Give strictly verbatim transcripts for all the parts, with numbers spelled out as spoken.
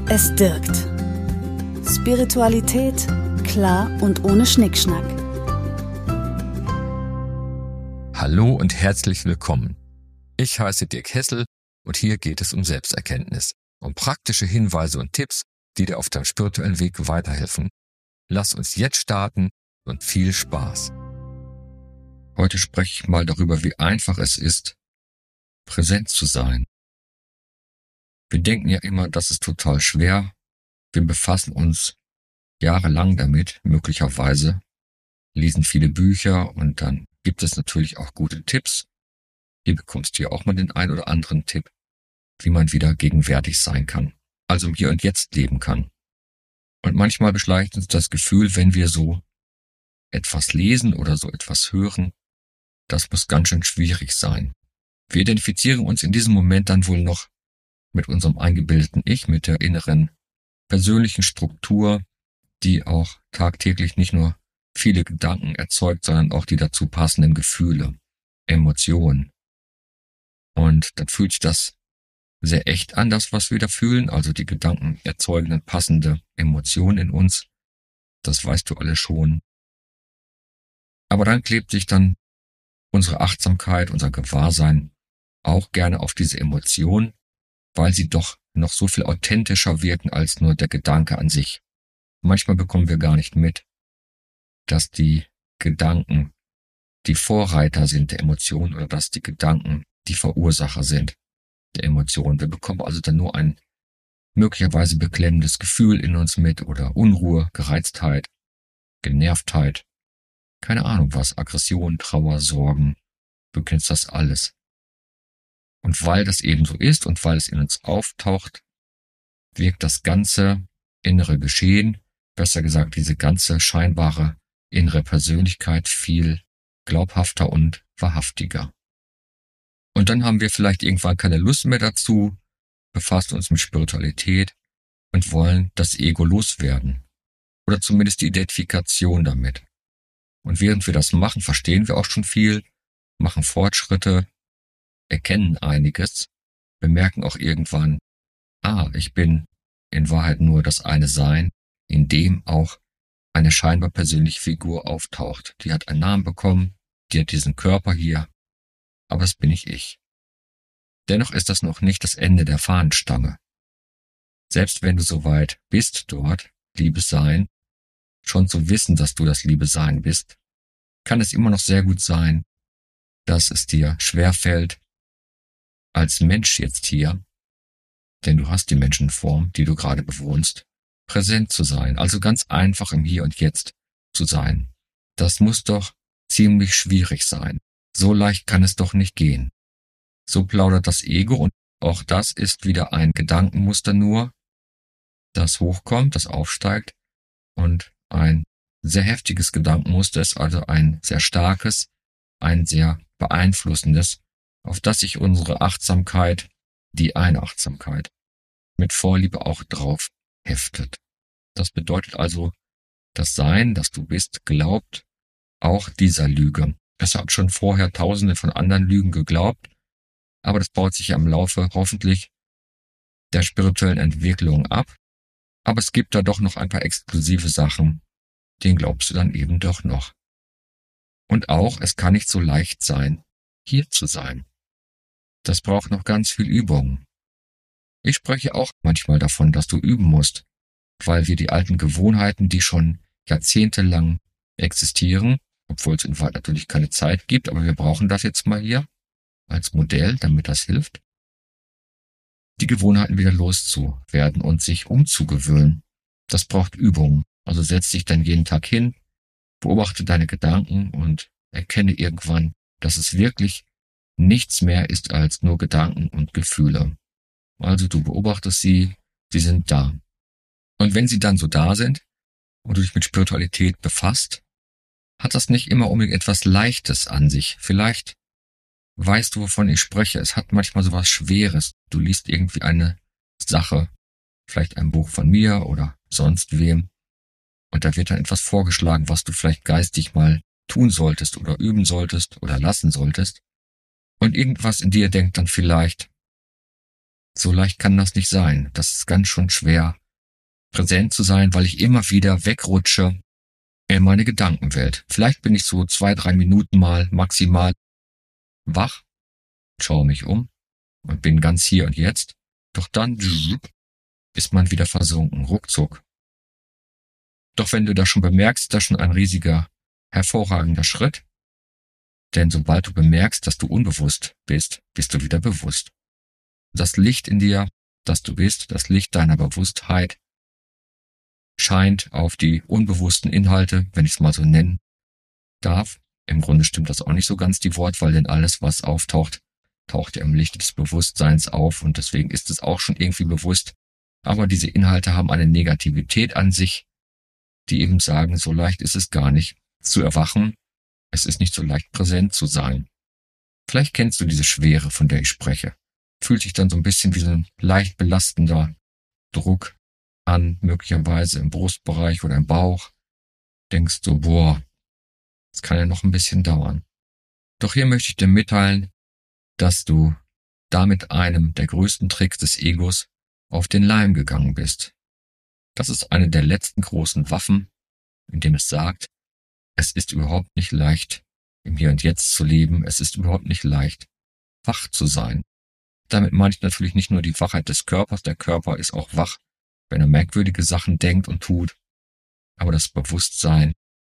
Es dirgt. Spiritualität klar und ohne Schnickschnack. Hallo und herzlich willkommen. Ich heiße Dirk Hessel und hier geht es um Selbsterkenntnis, um praktische Hinweise und Tipps, die dir auf deinem spirituellen Weg weiterhelfen. Lass uns jetzt starten und viel Spaß. Heute spreche ich mal darüber, wie einfach es ist, präsent zu sein. Wir denken ja immer, das ist total schwer. Wir befassen uns jahrelang damit, möglicherweise, lesen viele Bücher und dann gibt es natürlich auch gute Tipps. Hier bekommst du ja auch mal den ein oder anderen Tipp, wie man wieder gegenwärtig sein kann, also im Hier und Jetzt leben kann. Und manchmal beschleicht uns das Gefühl, wenn wir so etwas lesen oder so etwas hören, das muss ganz schön schwierig sein. Wir identifizieren uns in diesem Moment dann wohl noch mit unserem eingebildeten Ich, mit der inneren persönlichen Struktur, die auch tagtäglich nicht nur viele Gedanken erzeugt, sondern auch die dazu passenden Gefühle, Emotionen. Und dann fühlt sich das sehr echt an, das, was wir da fühlen, also die Gedanken erzeugen passende Emotionen in uns. Das weißt du alle schon. Aber dann klebt sich dann unsere Achtsamkeit, unser Gewahrsein auch gerne auf diese Emotionen, weil sie doch noch so viel authentischer wirken als nur der Gedanke an sich. Manchmal bekommen wir gar nicht mit, dass die Gedanken die Vorreiter sind der Emotionen oder dass die Gedanken die Verursacher sind der Emotionen. Wir bekommen also dann nur ein möglicherweise beklemmendes Gefühl in uns mit oder Unruhe, Gereiztheit, Genervtheit, keine Ahnung was, Aggression, Trauer, Sorgen. Du kennst das alles. Und weil das eben so ist und weil es in uns auftaucht, wirkt das ganze innere Geschehen, besser gesagt diese ganze scheinbare innere Persönlichkeit viel glaubhafter und wahrhaftiger. Und dann haben wir vielleicht irgendwann keine Lust mehr dazu, befassen uns mit Spiritualität und wollen das Ego loswerden. Oder zumindest die Identifikation damit. Und während wir das machen, verstehen wir auch schon viel, machen Fortschritte, erkennen einiges, bemerken auch irgendwann, ah, ich bin in Wahrheit nur das eine Sein, in dem auch eine scheinbar persönliche Figur auftaucht. Die hat einen Namen bekommen, die hat diesen Körper hier, aber es bin nicht ich. Dennoch ist das noch nicht das Ende der Fahnenstange. Selbst wenn du soweit bist dort, Liebe Sein, schon zu wissen, dass du das Liebe Sein bist, kann es immer noch sehr gut sein, dass es dir schwerfällt, als Mensch jetzt hier, denn du hast die Menschenform, die du gerade bewohnst, präsent zu sein, also ganz einfach im Hier und Jetzt zu sein. Das muss doch ziemlich schwierig sein. So leicht kann es doch nicht gehen. So plaudert das Ego und auch das ist wieder ein Gedankenmuster nur, das hochkommt, das aufsteigt und ein sehr heftiges Gedankenmuster ist also ein sehr starkes, ein sehr beeinflussendes, auf das sich unsere Achtsamkeit, die eine Achtsamkeit, mit Vorliebe auch drauf heftet. Das bedeutet also, das Sein, das du bist, glaubt auch dieser Lüge. Es hat schon vorher tausende von anderen Lügen geglaubt, aber das baut sich ja im Laufe hoffentlich der spirituellen Entwicklung ab. Aber es gibt da doch noch ein paar exklusive Sachen, denen glaubst du dann eben doch noch. Und auch, es kann nicht so leicht sein, hier zu sein. Das braucht noch ganz viel Übung. Ich spreche auch manchmal davon, dass du üben musst, weil wir die alten Gewohnheiten, die schon jahrzehntelang existieren, obwohl es in Wahrheit natürlich keine Zeit gibt, aber wir brauchen das jetzt mal hier als Modell, damit das hilft, die Gewohnheiten wieder loszuwerden und sich umzugewöhnen. Das braucht Übung. Also setz dich dann jeden Tag hin, beobachte deine Gedanken und erkenne irgendwann, dass es wirklich nichts mehr ist als nur Gedanken und Gefühle. Also du beobachtest sie, sie sind da. Und wenn sie dann so da sind und du dich mit Spiritualität befasst, hat das nicht immer unbedingt etwas Leichtes an sich. Vielleicht weißt du, wovon ich spreche. Es hat manchmal so was Schweres. Du liest irgendwie eine Sache, vielleicht ein Buch von mir oder sonst wem, und da wird dann etwas vorgeschlagen, was du vielleicht geistig mal tun solltest oder üben solltest oder lassen solltest. Und irgendwas in dir denkt dann vielleicht, So leicht kann das nicht sein. Das ist ganz schön schwer, präsent zu sein, weil ich immer wieder wegrutsche in meine Gedankenwelt. Vielleicht bin ich so zwei, drei Minuten mal maximal wach, schaue mich um und bin ganz hier und jetzt. Doch dann ist man wieder versunken, ruckzuck. Doch wenn du das schon bemerkst, ist das schon ein riesiger, hervorragender Schritt. Denn sobald du bemerkst, dass du unbewusst bist, bist du wieder bewusst. Das Licht in dir, das du bist, das Licht deiner Bewusstheit, scheint auf die unbewussten Inhalte, wenn ich es mal so nennen darf. Im Grunde stimmt das auch nicht so ganz, die Wortwahl, denn alles, was auftaucht, taucht ja im Licht des Bewusstseins auf und deswegen ist es auch schon irgendwie bewusst. Aber diese Inhalte haben eine Negativität an sich, die eben sagen, so leicht ist es gar nicht zu erwachen. Es ist nicht so leicht präsent zu sein. Vielleicht kennst du diese Schwere, von der ich spreche. Fühlt sich dann so ein bisschen wie so ein leicht belastender Druck an, möglicherweise im Brustbereich oder im Bauch. Denkst du, boah, das kann ja noch ein bisschen dauern. Doch hier möchte ich dir mitteilen, dass du damit einem der größten Tricks des Egos auf den Leim gegangen bist. Das ist eine der letzten großen Waffen, indem es sagt, es ist überhaupt nicht leicht, im Hier und Jetzt zu leben. Es ist überhaupt nicht leicht, wach zu sein. Damit meine ich natürlich nicht nur die Wachheit des Körpers. Der Körper ist auch wach, wenn er merkwürdige Sachen denkt und tut. Aber das Bewusstsein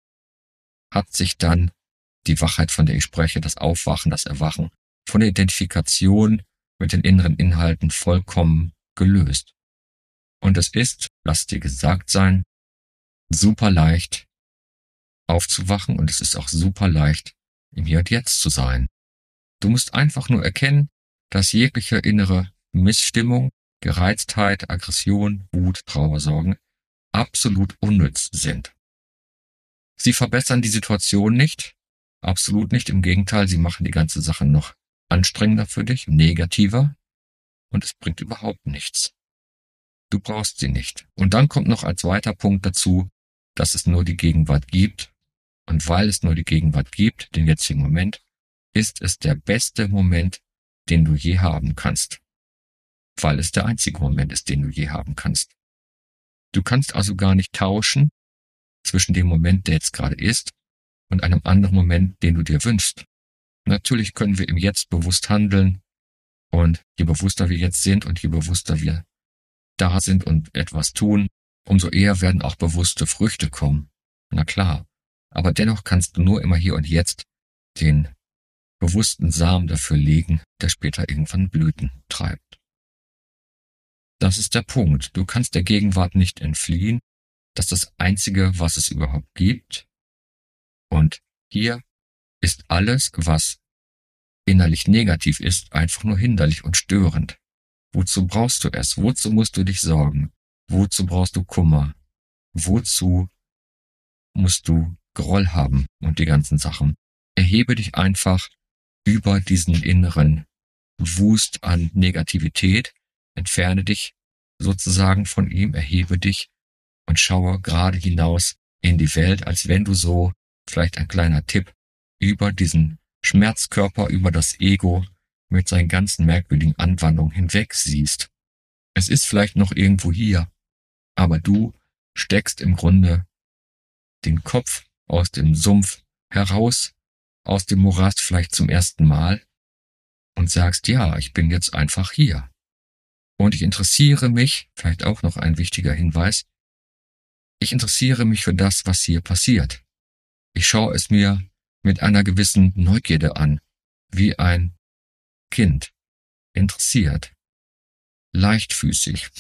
hat sich dann die Wachheit, von der ich spreche, das Aufwachen, das Erwachen, von der Identifikation mit den inneren Inhalten vollkommen gelöst. Und es ist, lass dir gesagt sein, super leicht aufzuwachen und es ist auch super leicht, im Hier und Jetzt zu sein. Du musst einfach nur erkennen, dass jegliche innere Missstimmung, Gereiztheit, Aggression, Wut, Trauer, Sorgen absolut unnütz sind. Sie verbessern die Situation nicht, absolut nicht, im Gegenteil, sie machen die ganze Sache noch anstrengender für dich, negativer und es bringt überhaupt nichts. Du brauchst sie nicht. Und dann kommt noch als weiter Punkt dazu, dass es nur die Gegenwart gibt. Und weil es nur die Gegenwart gibt, den jetzigen Moment, ist es der beste Moment, den du je haben kannst. Weil es der einzige Moment ist, den du je haben kannst. Du kannst also gar nicht tauschen zwischen dem Moment, der jetzt gerade ist, und einem anderen Moment, den du dir wünschst. Natürlich können wir im Jetzt bewusst handeln und je bewusster wir jetzt sind und je bewusster wir da sind und etwas tun, umso eher werden auch bewusste Früchte kommen. Na klar. Aber dennoch kannst du nur immer hier und jetzt den bewussten Samen dafür legen, der später irgendwann Blüten treibt. Das ist der Punkt. Du kannst der Gegenwart nicht entfliehen. Das ist das Einzige, was es überhaupt gibt. Und hier ist alles, was innerlich negativ ist, einfach nur hinderlich und störend. Wozu brauchst du es? Wozu musst du dich sorgen? Wozu brauchst du Kummer? Wozu musst du Groll haben und die ganzen Sachen? Erhebe dich einfach über diesen inneren Wust an Negativität, entferne dich sozusagen von ihm, erhebe dich und schaue gerade hinaus in die Welt, als wenn du so, vielleicht ein kleiner Tipp, über diesen Schmerzkörper, über das Ego mit seinen ganzen merkwürdigen Anwandlungen hinweg siehst. Es ist vielleicht noch irgendwo hier, aber du steckst im Grunde den Kopf aus dem Sumpf heraus, aus dem Morast vielleicht zum ersten Mal und sagst, ja, ich bin jetzt einfach hier. Und ich interessiere mich, vielleicht auch noch ein wichtiger Hinweis, ich interessiere mich für das, was hier passiert. Ich schaue es mir mit einer gewissen Neugierde an, wie ein Kind, interessiert, leichtfüßig,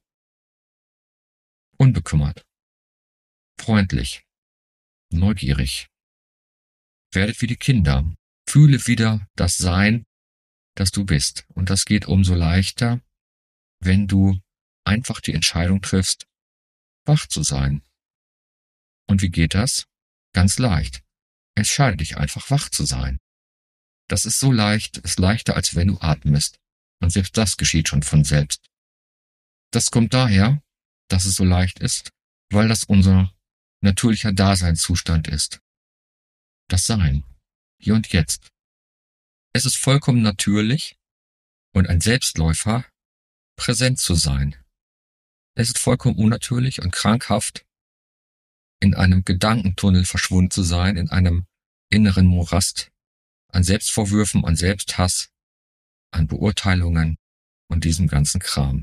unbekümmert, freundlich, neugierig. Werdet wie die Kinder, fühle wieder das Sein, das du bist. Und das geht umso leichter, wenn du einfach die Entscheidung triffst, wach zu sein. Und wie geht das? Ganz leicht. Entscheide dich einfach, wach zu sein. Das ist so leicht, ist leichter, als wenn du atmest. Und selbst das geschieht schon von selbst. Das kommt daher, dass es so leicht ist, weil das unser natürlicher Daseinszustand ist. Das Sein. Hier und jetzt. Es ist vollkommen natürlich und ein Selbstläufer, präsent zu sein. Es ist vollkommen unnatürlich und krankhaft, in einem Gedankentunnel verschwunden zu sein, in einem inneren Morast an Selbstvorwürfen, an Selbsthass, an Beurteilungen und diesem ganzen Kram.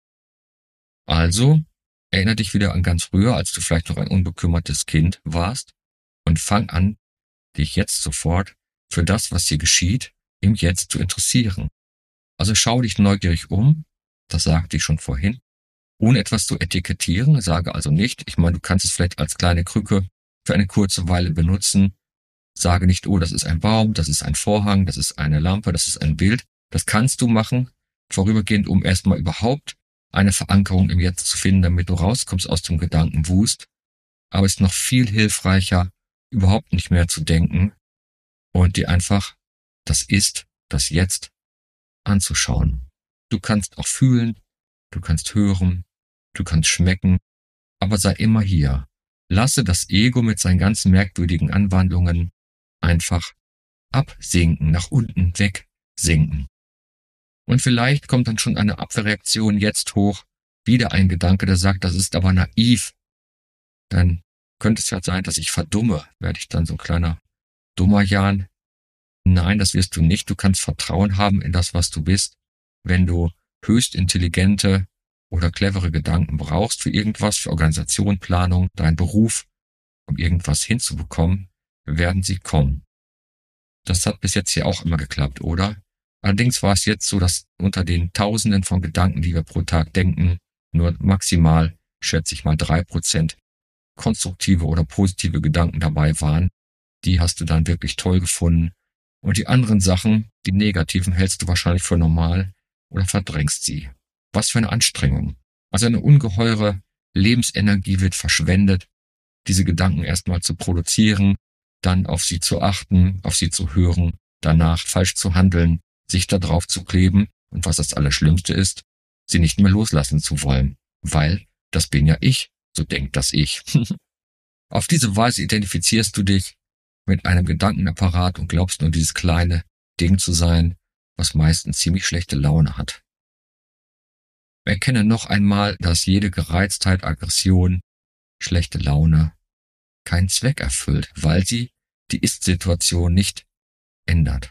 Also, erinnere dich wieder an ganz früher, als du vielleicht noch ein unbekümmertes Kind warst, und fang an, dich jetzt sofort für das, was hier geschieht, im Jetzt zu interessieren. Also schau dich neugierig um, das sagte ich schon vorhin, ohne etwas zu etikettieren, sage also nicht, ich meine, du kannst es vielleicht als kleine Krücke für eine kurze Weile benutzen, sage nicht, oh, das ist ein Baum, das ist ein Vorhang, das ist eine Lampe, das ist ein Bild, das kannst du machen, vorübergehend, um erstmal überhaupt eine Verankerung im Jetzt zu finden, damit du rauskommst aus dem Gedankenwust, aber es ist noch viel hilfreicher, überhaupt nicht mehr zu denken und dir einfach das Ist, das Jetzt anzuschauen. Du kannst auch fühlen, du kannst hören, du kannst schmecken, aber sei immer hier. Lasse das Ego mit seinen ganzen merkwürdigen Anwandlungen einfach absinken, nach unten wegsinken. Und vielleicht kommt dann schon eine Abwehrreaktion jetzt hoch, wieder ein Gedanke, der sagt, das ist aber naiv. Dann könnte es ja sein, dass ich verdumme. Werde ich dann so ein kleiner Dummerjan? Nein, das wirst du nicht. Du kannst Vertrauen haben in das, was du bist. Wenn du höchst intelligente oder clevere Gedanken brauchst für irgendwas, für Organisation, Planung, dein Beruf, um irgendwas hinzubekommen, werden sie kommen. Das hat bis jetzt hier auch immer geklappt, oder? Allerdings war es jetzt so, dass unter den Tausenden von Gedanken, die wir pro Tag denken, nur maximal, schätze ich mal, drei Prozent konstruktive oder positive Gedanken dabei waren. Die hast du dann wirklich toll gefunden. Und die anderen Sachen, die negativen, hältst du wahrscheinlich für normal oder verdrängst sie. Was für eine Anstrengung. Also eine ungeheure Lebensenergie wird verschwendet, diese Gedanken erstmal zu produzieren, dann auf sie zu achten, auf sie zu hören, danach falsch zu handeln, sich da drauf zu kleben und was das Allerschlimmste ist, sie nicht mehr loslassen zu wollen, weil das bin ja ich, so denkt das Ich. Auf diese Weise identifizierst du dich mit einem Gedankenapparat und glaubst nur dieses kleine Ding zu sein, was meistens ziemlich schlechte Laune hat. Erkenne noch einmal, dass jede Gereiztheit, Aggression, schlechte Laune keinen Zweck erfüllt, weil sie die Ist-Situation nicht ändert.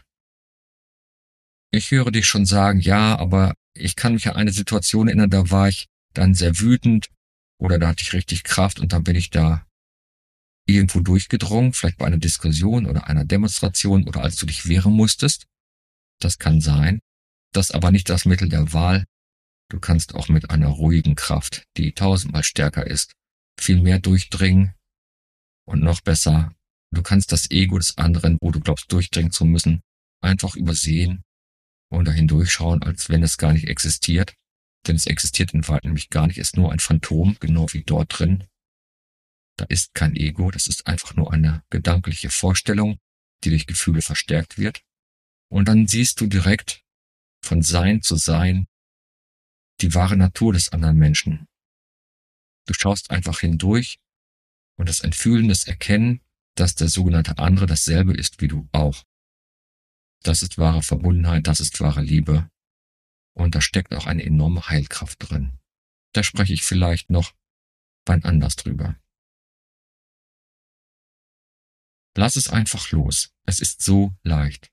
Ich höre dich schon sagen, ja, aber ich kann mich an eine Situation erinnern, da war ich dann sehr wütend oder da hatte ich richtig Kraft und dann bin ich da irgendwo durchgedrungen, vielleicht bei einer Diskussion oder einer Demonstration oder als du dich wehren musstest. Das kann sein. Das ist aber nicht das Mittel der Wahl. Du kannst auch mit einer ruhigen Kraft, die tausendmal stärker ist, viel mehr durchdringen und noch besser, du kannst das Ego des anderen, wo du glaubst durchdringen zu müssen, einfach übersehen und dahin durchschauen, als wenn es gar nicht existiert. Denn es existiert in Wahrheit nämlich gar nicht, ist nur ein Phantom, genau wie dort drin. Da ist kein Ego, das ist einfach nur eine gedankliche Vorstellung, die durch Gefühle verstärkt wird. Und dann siehst du direkt von Sein zu Sein die wahre Natur des anderen Menschen. Du schaust einfach hindurch und das Entfühlen, das Erkennen, dass der sogenannte andere dasselbe ist wie du auch. Das ist wahre Verbundenheit, das ist wahre Liebe. Und da steckt auch eine enorme Heilkraft drin. Da spreche ich vielleicht noch wann anders drüber. Lass es einfach los. Es ist so leicht.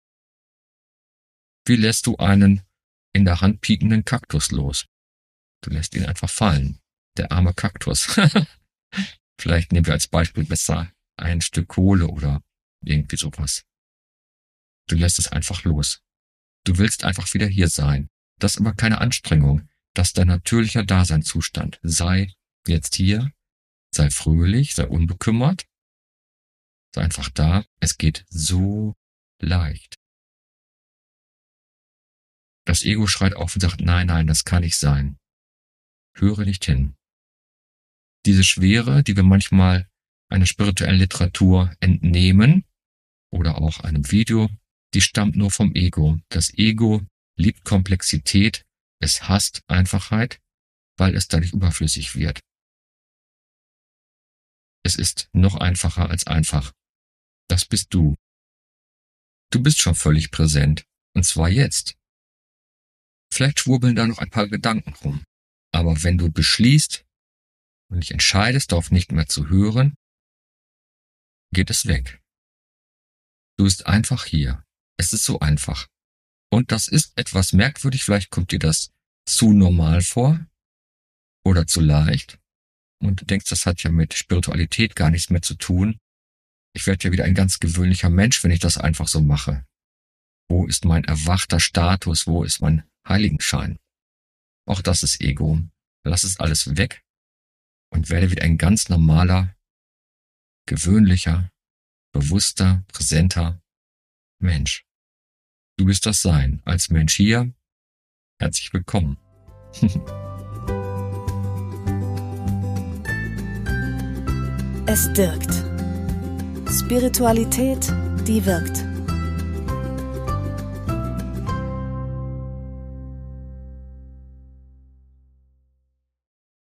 Wie lässt du einen in der Hand piekenden Kaktus los? Du lässt ihn einfach fallen. Der arme Kaktus. Vielleicht nehmen wir als Beispiel besser ein Stück Kohle oder irgendwie sowas. Du lässt es einfach los. Du willst einfach wieder hier sein. Das ist aber keine Anstrengung. Das ist dein natürlicher Daseinszustand. Sei jetzt hier, sei fröhlich, sei unbekümmert. Sei einfach da. Es geht so leicht. Das Ego schreit auf und sagt, nein, nein, das kann nicht sein. Höre nicht hin. Diese Schwere, die wir manchmal einer spirituellen Literatur entnehmen oder auch einem Video, die stammt nur vom Ego. Das Ego liebt Komplexität, es hasst Einfachheit, weil es dadurch überflüssig wird. Es ist noch einfacher als einfach. Das bist du. Du bist schon völlig präsent. Und zwar jetzt. Vielleicht schwurbeln da noch ein paar Gedanken rum. Aber wenn du beschließt und dich entscheidest, darauf nicht mehr zu hören, geht es weg. Du bist einfach hier. Es ist so einfach. Und das ist etwas merkwürdig. Vielleicht kommt dir das zu normal vor oder zu leicht. Und du denkst, das hat ja mit Spiritualität gar nichts mehr zu tun. Ich werde ja wieder ein ganz gewöhnlicher Mensch, wenn ich das einfach so mache. Wo ist mein erwachter Status? Wo ist mein Heiligenschein? Auch das ist Ego. Lass es alles weg und werde wieder ein ganz normaler, gewöhnlicher, bewusster, präsenter Mensch. Du bist das Sein. Als Mensch hier, herzlich willkommen. Es dirgt. Spiritualität, die wirkt.